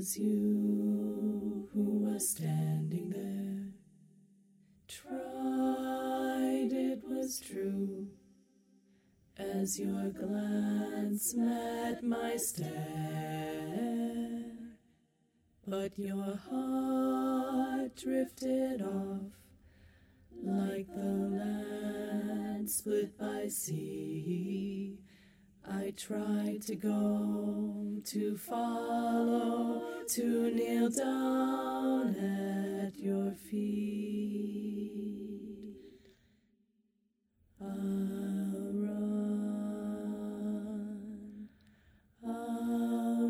was you who was standing there. Tried, it was true, as your glance met my stare. But your heart drifted off like the land split by sea. I tried to go, to follow, to kneel down at your feet. I'll run, I'll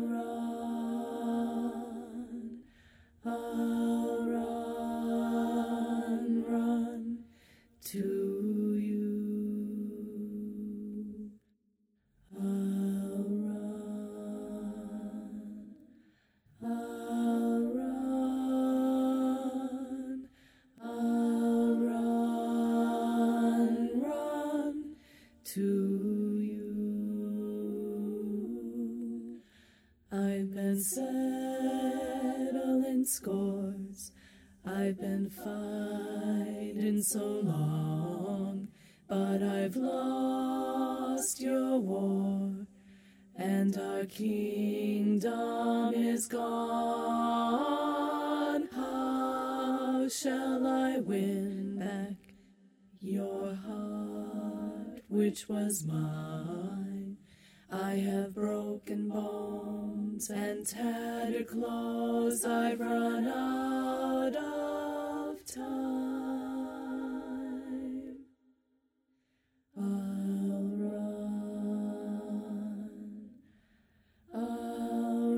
run, I'll run to you. I'll run to you. I've been settling scores, I've been fighting so long, but I've lost your war, and our kingdom is gone. How shall I win back your heart, which was mine? I have broken bones and tattered clothes, I've run out of time. I'll run, I'll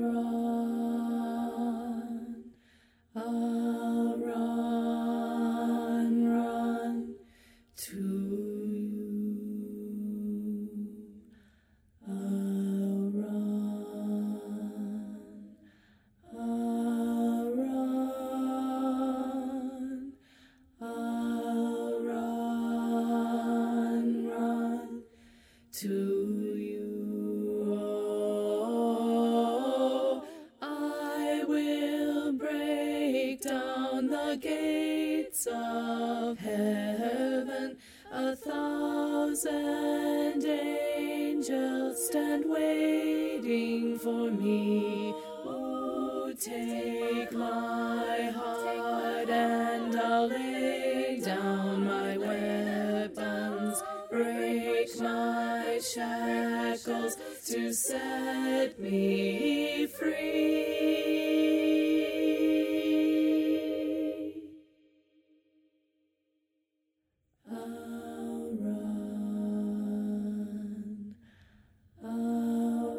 run, I'll run to you. I'll run, I'll run, I'll run to you. Oh, I will break down the gates of heaven. 1,000 angels stand waiting for me. Oh, take my heart and I'll lay down my weapons, break my shackles to set me free. I'll run, I'll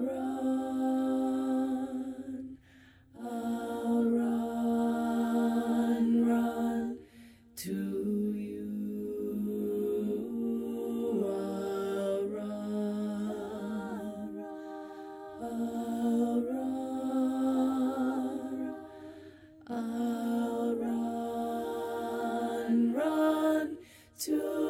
run, I'll run to you. I'll run, I'll run, I'll run to